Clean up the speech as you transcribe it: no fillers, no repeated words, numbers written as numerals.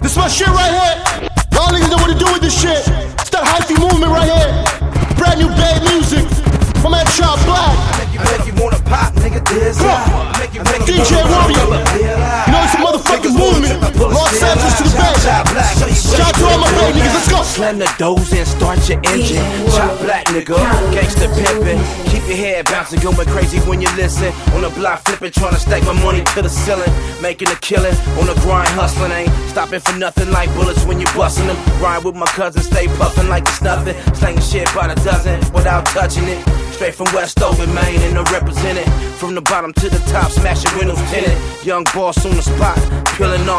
This my shit right here. Y'all niggas know what to do with this shit. It's that hyphy movement right here. Brand new bad music. My man Chop Black. Make you wanna pop, nigga, this DJ Warrior. You know it's a motherfucking movement. Los Angeles to the Bay. Shout out to all my Bay niggas, let's go. Slam the doors and start your engine. Chop Black, nigga, gangsta pimpin'. Keep your head bouncing, going crazy when you listen. On the block flipping, trying to stack my money to the ceiling. Making a killing, on the grind hustling. Ain't stopping for nothing like bullets when you bustin' them. Ride with my cousins, stay puffin' like it's nothing. Slanging shit by the dozen without touching it. Straight from Westover, Maine, and I represent it. From the bottom to the top, smashing windows tinted. Young boss on the spot, peeling off.